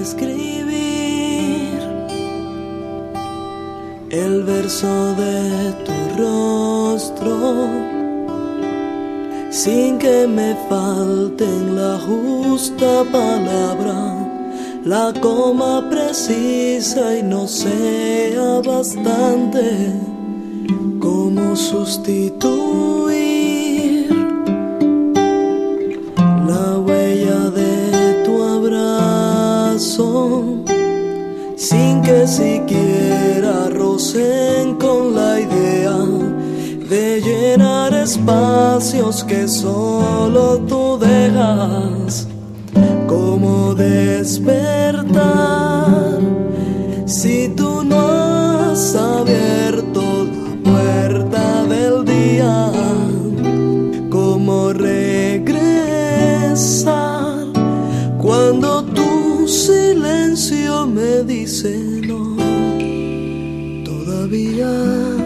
escribir el verso de tu rostro sin que me falten la justa palabra, la coma precisa y no sea bastante como sustituir la huella de tu abrazo sin que siquiera rocen con la idea de llenar espacios que solo tú dejas. ¿Cómo despertar si tú no has abierto la puerta del día? ¿Cómo regresar cuando tu silencio me dice no todavía?